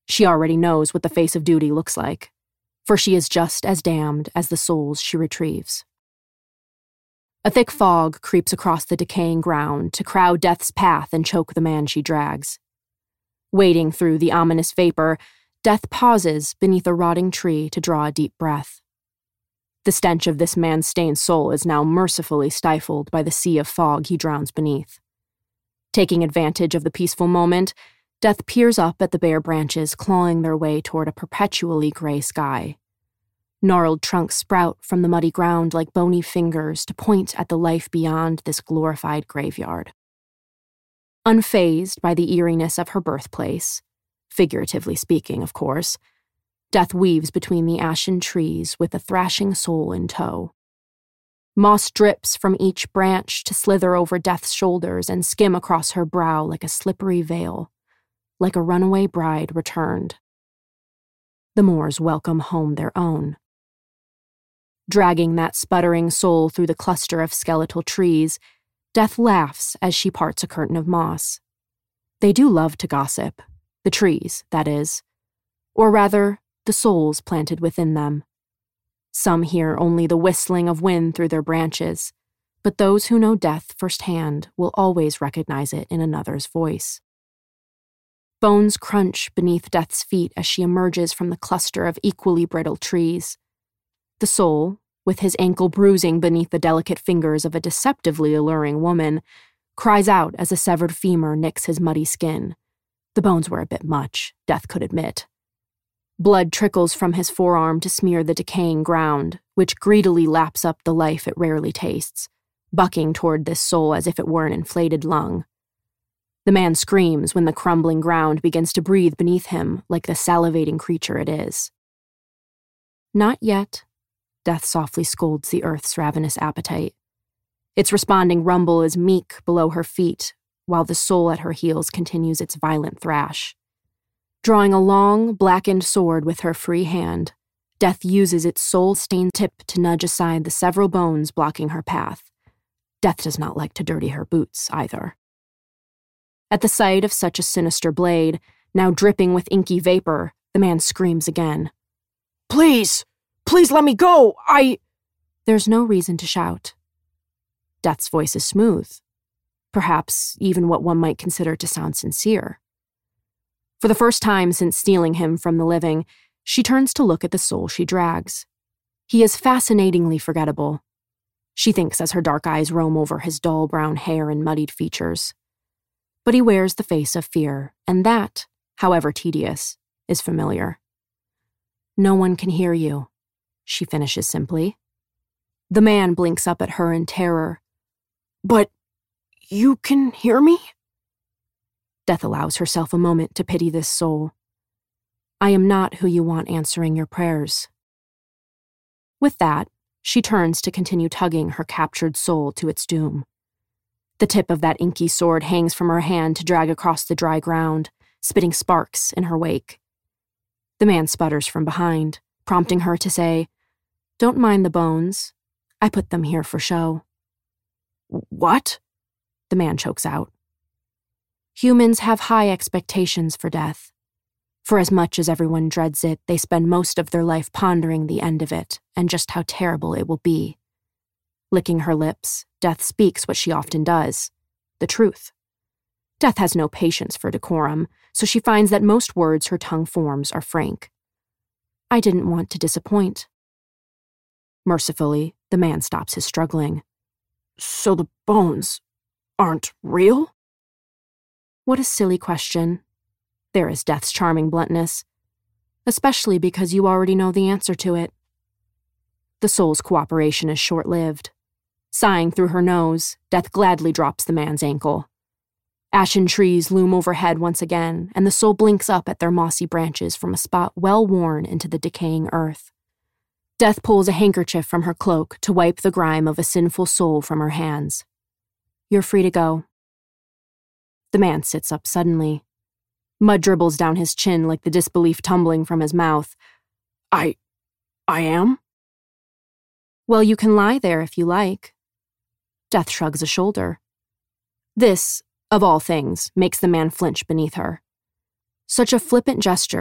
She already knows what the face of duty looks like, for she is just as damned as the souls she retrieves. A thick fog creeps across the decaying ground to crowd Death's path and choke the man she drags. Wading through the ominous vapor, Death pauses beneath a rotting tree to draw a deep breath. The stench of this man's stained soul is now mercifully stifled by the sea of fog he drowns beneath. Taking advantage of the peaceful moment, Death peers up at the bare branches clawing their way toward a perpetually gray sky. Gnarled trunks sprout from the muddy ground like bony fingers to point at the life beyond this glorified graveyard. Unfazed by the eeriness of her birthplace, figuratively speaking, of course, Death weaves between the ashen trees with a thrashing soul in tow. Moss drips from each branch to slither over Death's shoulders and skim across her brow like a slippery veil, like a runaway bride returned. The moors welcome home their own. Dragging that sputtering soul through the cluster of skeletal trees, Death laughs as she parts a curtain of moss. They do love to gossip, the trees, that is, or rather, the souls planted within them. Some hear only the whistling of wind through their branches, but those who know Death firsthand will always recognize it in another's voice. Bones crunch beneath Death's feet as she emerges from the cluster of equally brittle trees. The soul, with his ankle bruising beneath the delicate fingers of a deceptively alluring woman, cries out as a severed femur nicks his muddy skin. The bones were a bit much, Death could admit. Blood trickles from his forearm to smear the decaying ground, which greedily laps up the life it rarely tastes, bucking toward this soul as if it were an inflated lung. The man screams when the crumbling ground begins to breathe beneath him like the salivating creature it is. Not yet, Death softly scolds the earth's ravenous appetite. Its responding rumble is meek below her feet, while the soul at her heels continues its violent thrash. Drawing a long, blackened sword with her free hand, Death uses its soul-stained tip to nudge aside the several bones blocking her path. Death does not like to dirty her boots, either. At the sight of such a sinister blade, now dripping with inky vapor, the man screams again. "Please! Please let me go! There's no reason to shout. Death's voice is smooth, perhaps even what one might consider to sound sincere. For the first time since stealing him from the living, she turns to look at the soul she drags. He is fascinatingly forgettable, she thinks as her dark eyes roam over his dull brown hair and muddied features. But he wears the face of fear, and that, however tedious, is familiar. "No one can hear you," she finishes simply. The man blinks up at her in terror. "But you can hear me?" Death allows herself a moment to pity this soul. "I am not who you want answering your prayers." With that, she turns to continue tugging her captured soul to its doom. The tip of that inky sword hangs from her hand to drag across the dry ground, spitting sparks in her wake. The man sputters from behind, prompting her to say, "Don't mind the bones. I put them here for show." "What?" the man chokes out. Humans have high expectations for death. For as much as everyone dreads it, they spend most of their life pondering the end of it and just how terrible it will be. Licking her lips, Death speaks what she often does, the truth. Death has no patience for decorum, so she finds that most words her tongue forms are frank. "I didn't want to disappoint." Mercifully, the man stops his struggling. "So the bones aren't real?" What a silly question. There is Death's charming bluntness. Especially because you already know the answer to it. The soul's cooperation is short-lived. Sighing through her nose, Death gladly drops the man's ankle. Ashen trees loom overhead once again, and the soul blinks up at their mossy branches from a spot well worn into the decaying earth. Death pulls a handkerchief from her cloak to wipe the grime of a sinful soul from her hands. "You're free to go." The man sits up suddenly. Mud dribbles down his chin like the disbelief tumbling from his mouth. I am?" "Well, you can lie there if you like." Death shrugs a shoulder. This, of all things, makes the man flinch beneath her. Such a flippant gesture